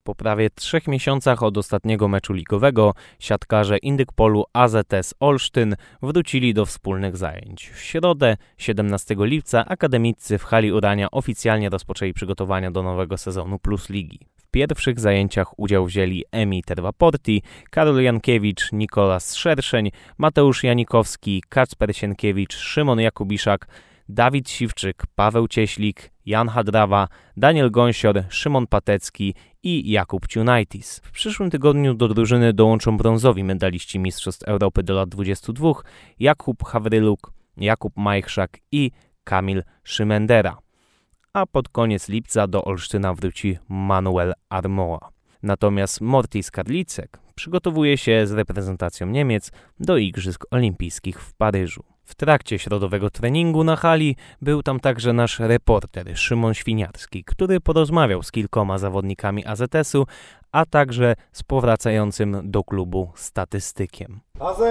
Po prawie 3 miesiącach od ostatniego meczu ligowego siatkarze Indykpolu AZS Olsztyn wrócili do wspólnych zajęć. W środę, 17 lipca, akademicy w hali Urania oficjalnie rozpoczęli przygotowania do nowego sezonu Plus Ligi. W pierwszych zajęciach udział wzięli Emi Terwaporti, Karol Jankiewicz, Nikolas Szerszeń, Mateusz Janikowski, Kacper Sienkiewicz, Szymon Jakubiszak, Dawid Siwczyk, Paweł Cieślik, Jan Hadrawa, Daniel Gąsior, Szymon Patecki i Jakub Ciunaitis. W przyszłym tygodniu do drużyny dołączą brązowi medaliści Mistrzostw Europy do lat 22, Jakub Hawryluk, Jakub Majchrzak i Kamil Szymendera. A pod koniec lipca do Olsztyna wróci Manuel Armoa. Natomiast Mortis Karlicek przygotowuje się z reprezentacją Niemiec do Igrzysk Olimpijskich w Paryżu. W trakcie środowego treningu na hali był tam także nasz reporter Szymon Świniarski, który porozmawiał z kilkoma zawodnikami AZS-u, a także z powracającym do klubu statystykiem.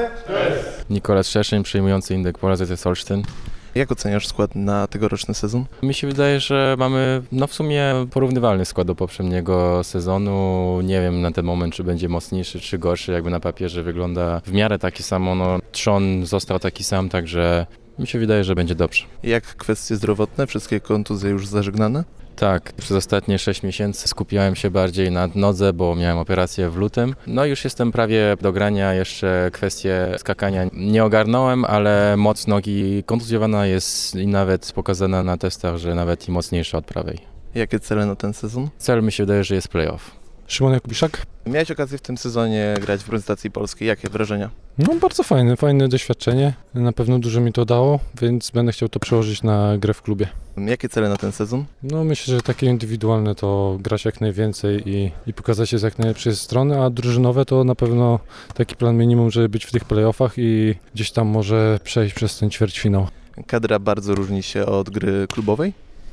Nikolas Szerszeń, przejmujący Indykpol AZS Olsztyn. Jak oceniasz skład na tegoroczny sezon? Mi się wydaje, że mamy w sumie porównywalny skład do poprzedniego sezonu. Nie wiem na ten moment, czy będzie mocniejszy, czy gorszy. Jakby na papierze wygląda w miarę taki samo. Trzon został taki sam, także mi się wydaje, że będzie dobrze. Jak kwestie zdrowotne? Wszystkie kontuzje już zażegnane? Tak, przez ostatnie 6 miesięcy skupiałem się bardziej na nodze, bo miałem operację w lutym. Już jestem prawie do grania, jeszcze kwestię skakania nie ogarnąłem, ale moc nogi kontuzjowana jest i nawet pokazana na testach, że nawet i mocniejsza od prawej. Jakie cele na ten sezon? Cel mi się wydaje, że jest playoff. Szymon Jakubiszak. Miałeś okazję w tym sezonie grać w reprezentacji polskiej. Jakie wrażenia? Bardzo fajne doświadczenie. Na pewno dużo mi to dało, więc będę chciał to przełożyć na grę w klubie. Jakie cele na ten sezon? Myślę, że takie indywidualne to grać jak najwięcej i pokazać się z jak najlepszej strony, a drużynowe to na pewno taki plan minimum, żeby być w tych playoffach i gdzieś tam może przejść przez ten ćwierćfinał. Kadra bardzo różni się od gry klubowej?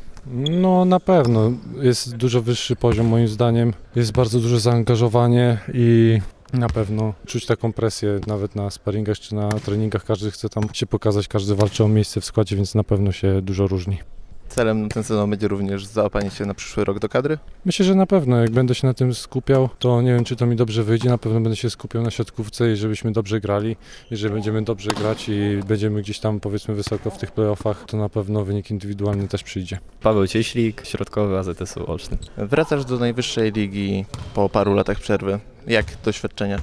Na pewno. Jest dużo wyższy poziom moim zdaniem. Jest bardzo duże zaangażowanie i na pewno czuć taką presję nawet na sparingach czy na treningach. Każdy chce tam się pokazać, każdy walczy o miejsce w składzie, więc na pewno się dużo różni. Celem na ten sezon będzie również załapanie się na przyszły rok do kadry? Myślę, że na pewno. Jak będę się na tym skupiał, to nie wiem, czy to mi dobrze wyjdzie. Na pewno będę się skupiał na siatkówce i żebyśmy dobrze grali. Jeżeli będziemy dobrze grać i będziemy gdzieś tam powiedzmy wysoko w tych playoffach, to na pewno wynik indywidualny też przyjdzie. Paweł Cieślik, środkowy AZS-u Olsztyn. Wracasz do najwyższej ligi po paru latach przerwy. Jak doświadczenia?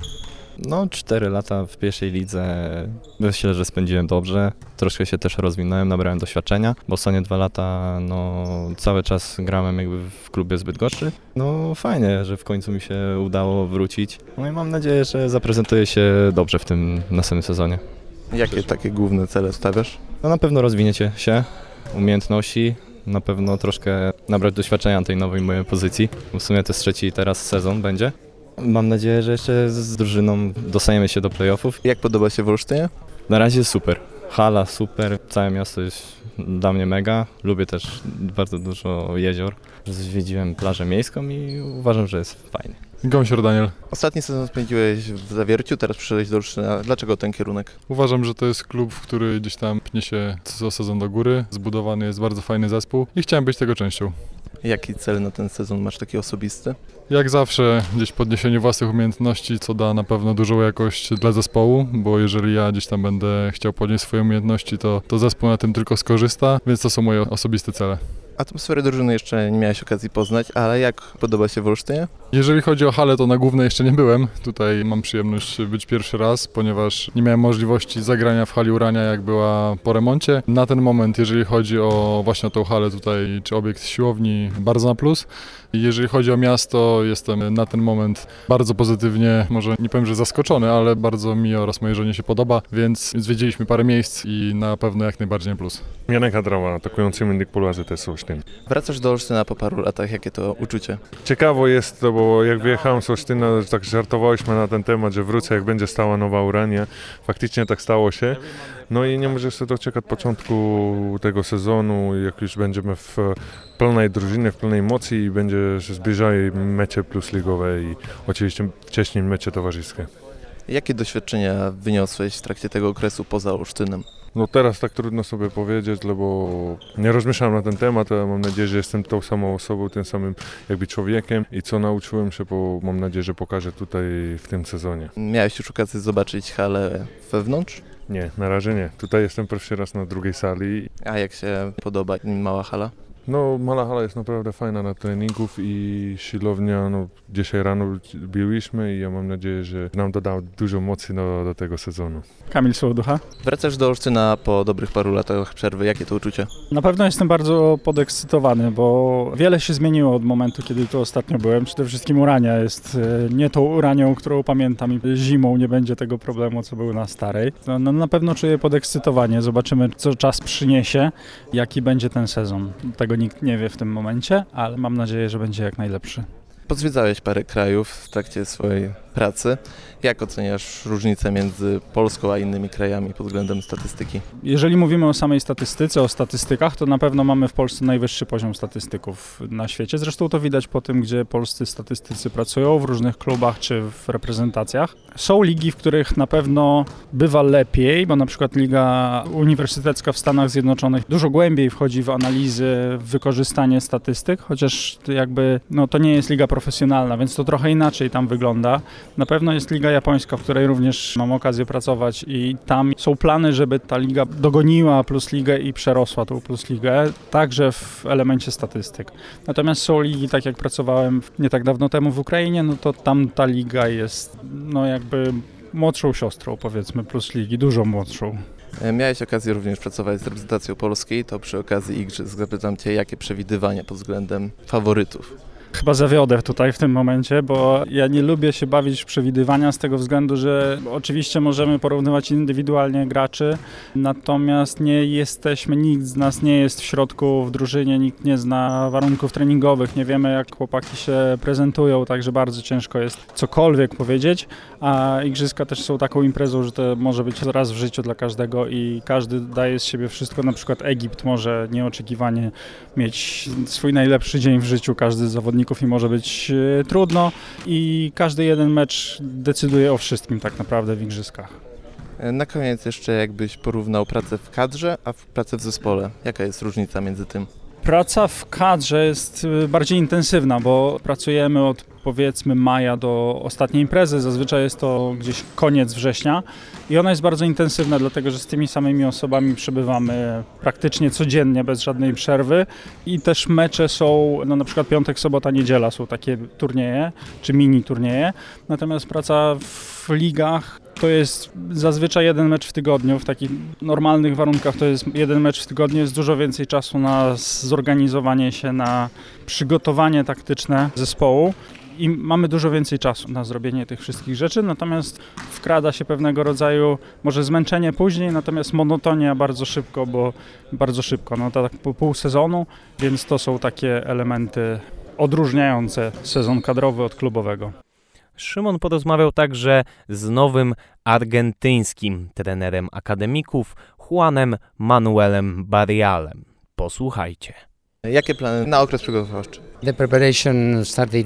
4 lata w pierwszej lidze. Myślę, że spędziłem dobrze. Troszkę się też rozwinąłem, nabrałem doświadczenia, bo ostatnie 2 lata cały czas grałem jakby w klubie z Bydgoszczy. Fajnie, że w końcu mi się udało wrócić. I mam nadzieję, że zaprezentuję się dobrze w tym następnym sezonie. Jakie takie główne cele stawiasz? Na pewno rozwinięcie się, umiejętności. Na pewno troszkę nabrać doświadczenia na tej nowej mojej pozycji. W sumie to jest 3. teraz sezon będzie. Mam nadzieję, że jeszcze z drużyną dostaniemy się do playoffów. Jak podoba się w Olsztynie? Na razie jest super. Hala super, całe miasto jest dla mnie mega. Lubię też bardzo dużo jezior. Zwiedziłem plażę miejską i uważam, że jest fajnie. Gąsior Daniel. Ostatni sezon spędziłeś w Zawierciu, teraz przyszedłeś do Olsztyna. Dlaczego ten kierunek? Uważam, że to jest klub, który gdzieś tam pnie się co sezon do góry. Zbudowany jest bardzo fajny zespół i chciałem być tego częścią. Jaki cel na ten sezon masz taki osobisty? Jak zawsze gdzieś podniesienie własnych umiejętności, co da na pewno dużą jakość dla zespołu, bo jeżeli ja gdzieś tam będę chciał podnieść swoje umiejętności, to zespół na tym tylko skorzysta, więc to są moje osobiste cele. Atmosferę drużyny jeszcze nie miałeś okazji poznać, ale jak podoba się w Olsztynie? Jeżeli chodzi o halę, to na głównej jeszcze nie byłem. Tutaj mam przyjemność być pierwszy raz, ponieważ nie miałem możliwości zagrania w hali Urania, jak była po remoncie. Na ten moment, jeżeli chodzi o właśnie tą halę tutaj, czy obiekt siłowni, bardzo na plus. Jeżeli chodzi o miasto, jestem na ten moment bardzo pozytywnie, może nie powiem, że zaskoczony, ale bardzo mi oraz mojej żonie się podoba, więc zwiedziliśmy parę miejsc i na pewno jak najbardziej na plus. Janek Hadrawa, atakujący Indykpolu AZS Olsztyn. Wracasz do Olsztyna po paru latach, jakie to uczucie? Ciekawo jest to, bo jak wyjechałem z Olsztyna, tak żartowaliśmy na ten temat, że wrócę, jak będzie stała nowa Urania. Faktycznie tak stało się. I nie możesz się doczekać początku tego sezonu, jak już będziemy w pełnej drużynie, w pełnej mocy i będzie się zbliżały mecze plus ligowe i oczywiście wcześniej mecze towarzyskie. Jakie doświadczenia wyniosłeś w trakcie tego okresu poza Olsztynem? No teraz tak trudno sobie powiedzieć, bo nie rozmyślam na ten temat, ale mam nadzieję, że jestem tą samą osobą, tym samym jakby człowiekiem i co nauczyłem się, bo mam nadzieję, że pokażę tutaj w tym sezonie. Miałeś już okazję zobaczyć halę wewnątrz? Nie, na razie nie. Tutaj jestem pierwszy raz na drugiej sali. A jak się podoba mała hala? No, mała hala jest naprawdę fajna na treningów i siłownia, no dzisiaj rano biłyśmy i ja mam nadzieję, że nam doda dużo mocy do tego sezonu. Kamil Sołoducha. Wracasz do Olsztyna po dobrych paru latach przerwy. Jakie to uczucie? Na pewno jestem bardzo podekscytowany, bo wiele się zmieniło od momentu, kiedy tu ostatnio byłem. Przede wszystkim Urania jest nie tą Uranią, którą pamiętam i zimą nie będzie tego problemu, co był na starej. No, na pewno czuję podekscytowanie. Zobaczymy, co czas przyniesie, jaki będzie ten sezon. Tego nikt nie wie w tym momencie, ale mam nadzieję, że będzie jak najlepszy. Pozwiedzałeś parę krajów w trakcie swojej pracy. Jak oceniasz różnicę między Polską a innymi krajami pod względem statystyki? Jeżeli mówimy o samej statystyce, o statystykach, to na pewno mamy w Polsce najwyższy poziom statystyków na świecie. Zresztą to widać po tym, gdzie polscy statystycy pracują w różnych klubach czy w reprezentacjach. Są ligi, w których na pewno bywa lepiej, bo na przykład Liga Uniwersytecka w Stanach Zjednoczonych dużo głębiej wchodzi w analizy, w wykorzystanie statystyk, chociaż jakby to nie jest liga profesjonalna, więc to trochę inaczej tam wygląda. Na pewno jest Liga Japońska, w której również mam okazję pracować i tam są plany, żeby ta liga dogoniła Plus Ligę i przerosła tą Plus Ligę, także w elemencie statystyk. Natomiast są ligi, tak jak pracowałem nie tak dawno temu w Ukrainie, no to tam ta liga jest jakby młodszą siostrą, powiedzmy, Plus Ligi, dużo młodszą. Miałeś okazję również pracować z reprezentacją Polski, to przy okazji igrzysk zapytam Cię, jakie przewidywania pod względem faworytów? Chyba zawiodę tutaj w tym momencie, bo ja nie lubię się bawić w przewidywania z tego względu, że oczywiście możemy porównywać indywidualnie graczy, natomiast nikt z nas nie jest w środku w drużynie, nikt nie zna warunków treningowych, nie wiemy jak chłopaki się prezentują, także bardzo ciężko jest cokolwiek powiedzieć, a igrzyska też są taką imprezą, że to może być raz w życiu dla każdego i każdy daje z siebie wszystko, na przykład Egipt może nieoczekiwanie mieć swój najlepszy dzień w życiu, każdy z zawodników i może być trudno i każdy jeden mecz decyduje o wszystkim tak naprawdę w igrzyskach. Na koniec jeszcze jakbyś porównał pracę w kadrze, a pracę w zespole. Jaka jest różnica między tym? Praca w kadrze jest bardziej intensywna, bo pracujemy od powiedzmy maja do ostatniej imprezy, zazwyczaj jest to gdzieś koniec września i ona jest bardzo intensywna, dlatego że z tymi samymi osobami przebywamy praktycznie codziennie, bez żadnej przerwy i też mecze są, na przykład piątek, sobota, niedziela są takie turnieje, czy mini turnieje, natomiast praca w ligach to jest zazwyczaj jeden mecz w tygodniu, w takich normalnych warunkach to jest jeden mecz w tygodniu, jest dużo więcej czasu na zorganizowanie się, na przygotowanie taktyczne zespołu i mamy dużo więcej czasu na zrobienie tych wszystkich rzeczy, natomiast wkrada się pewnego rodzaju może zmęczenie później, natomiast monotonia bardzo szybko, tak po pół sezonu, więc to są takie elementy odróżniające sezon kadrowy od klubowego. Szymon porozmawiał także z nowym argentyńskim trenerem akademików Juanem Manuelem Barrialem. Posłuchajcie. Jakie plany na okres przygotowawczy? The preparation started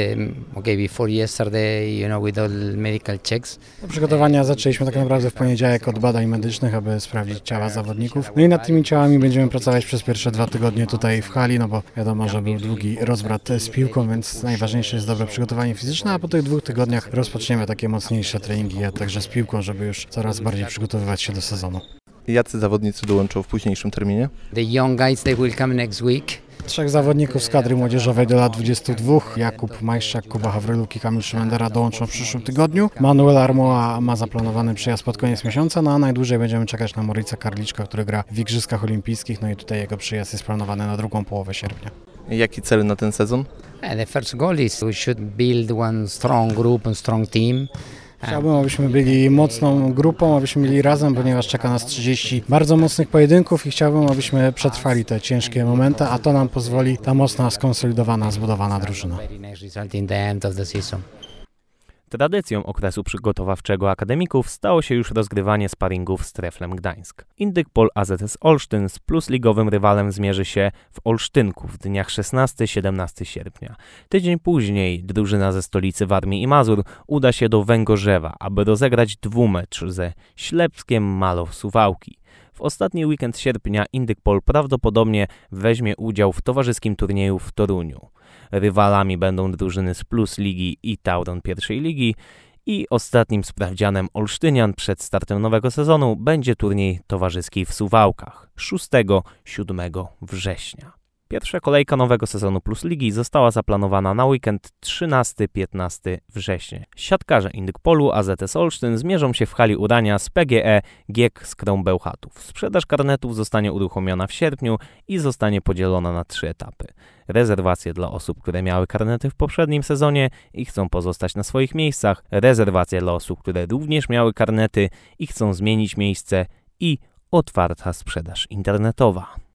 before yesterday, with all medical checks. Przygotowania zaczęliśmy tak naprawdę w poniedziałek od badań medycznych, aby sprawdzić ciała zawodników. No i nad tymi ciałami będziemy pracować przez pierwsze 2 tygodnie tutaj w hali, bo wiadomo, że był długi rozbrat z piłką, więc najważniejsze jest dobre przygotowanie fizyczne, a po tych 2 tygodniach rozpoczniemy takie mocniejsze treningi, a także z piłką, żeby już coraz bardziej przygotowywać się do sezonu. Jacy zawodnicy dołączą w późniejszym terminie? The young guys, they will come next week. 3 zawodników z kadry młodzieżowej do lat 22, Jakub Majszczak, Kuba Hawryluk i Kamil Szymendera dołączą w przyszłym tygodniu. Manuel Armoa ma zaplanowany przyjazd pod koniec miesiąca, a najdłużej będziemy czekać na Morica Karliczka, który gra w Igrzyskach Olimpijskich, i tutaj jego przyjazd jest planowany na drugą połowę sierpnia. Jaki cel na ten sezon? The first goal is we should build one strong group and strong team. Chciałbym, abyśmy byli mocną grupą, abyśmy byli razem, ponieważ czeka nas 30 bardzo mocnych pojedynków i chciałbym, abyśmy przetrwali te ciężkie momenty, a to nam pozwoli ta mocna, skonsolidowana, zbudowana drużyna. Tradycją okresu przygotowawczego akademików stało się już rozgrywanie sparingów z Treflem Gdańsk. Indykpol AZS Olsztyn z plusligowym rywalem zmierzy się w Olsztynku w dniach 16-17 sierpnia. Tydzień później drużyna ze stolicy Warmii i Mazur uda się do Węgorzewa, aby rozegrać dwumecz ze Ślepskiem Malow Suwałki. W ostatni weekend sierpnia Indykpol prawdopodobnie weźmie udział w towarzyskim turnieju w Toruniu. Rywalami będą drużyny z Plus Ligi i Tauron pierwszej ligi i ostatnim sprawdzianem Olsztynian przed startem nowego sezonu będzie turniej towarzyski w Suwałkach 6-7 września. Pierwsza kolejka nowego sezonu Plus Ligi została zaplanowana na weekend 13-15 września. Siatkarze Indykpolu AZS Olsztyn zmierzą się w hali Urania z PGE GiEK Skrom Bełchatów. Sprzedaż karnetów zostanie uruchomiona w sierpniu i zostanie podzielona na 3 etapy. Rezerwacje dla osób, które miały karnety w poprzednim sezonie i chcą pozostać na swoich miejscach. Rezerwacje dla osób, które również miały karnety i chcą zmienić miejsce. I otwarta sprzedaż internetowa.